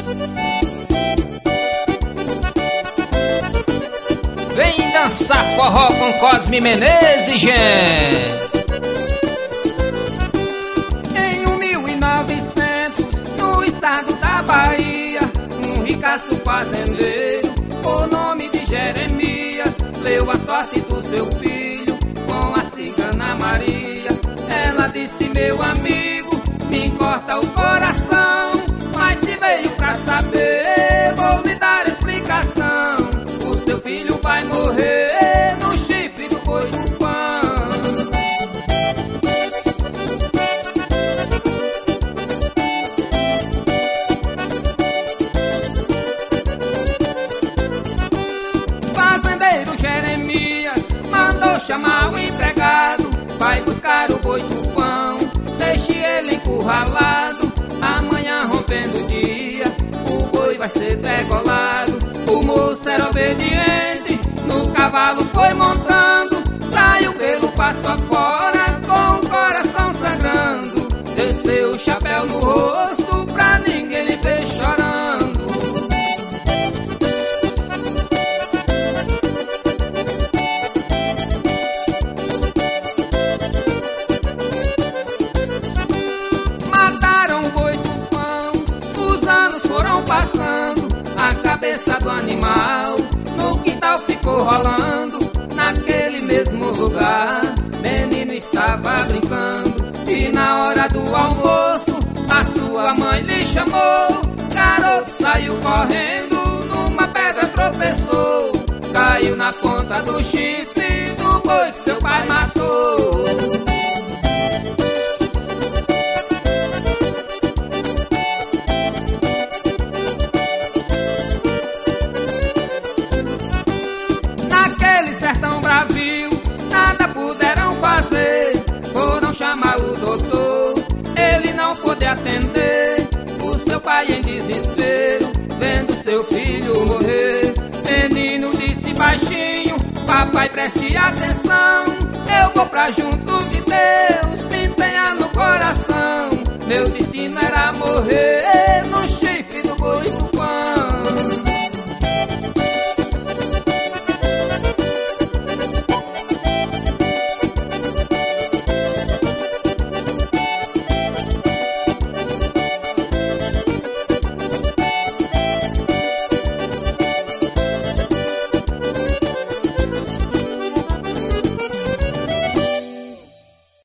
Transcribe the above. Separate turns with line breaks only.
Vem dançar forró com Cosme Menezes, gente.
Em 1900, no estado da Bahia, um ricaço fazendeiro, o nome de Jeremias, leu a sorte do seu filho com a cigana Maria. Ela disse: meu amigo, me corta o coração, mas se veio pra saber, vou lhe dar explicação. O seu filho vai morrer no chifre do boi do pão. Fazendeiro Jeremias mandou chamar o empregado, vai buscar o boi do pão, deixe ele encurralado. Amanhã rompendo o dia, o boi vai ser degolado. O moço era obediente, no cavalo foi montando, saiu pelo pasto afora com o coração sangrando. Desceu o chapéu no rosto pra ninguém lhe ver chorando. Mataram o boi do pão, os anos foram passando, a cabeça do animal no quintal ficou rolando. Naquele mesmo lugar, menino estava brincando, e na hora do almoço a sua mãe lhe chamou. Garoto saiu correndo, numa pedra tropeçou, caiu na ponta do chifre do boi que seu pai matou. Naquele sertão bravio, nada puderam fazer, foram chamar o doutor, ele não pôde atender. O seu pai em desespero, vendo seu filho morrer, menino disse baixinho: papai, preste atenção, eu vou pra junto de Deus, me tenha no coração. Meu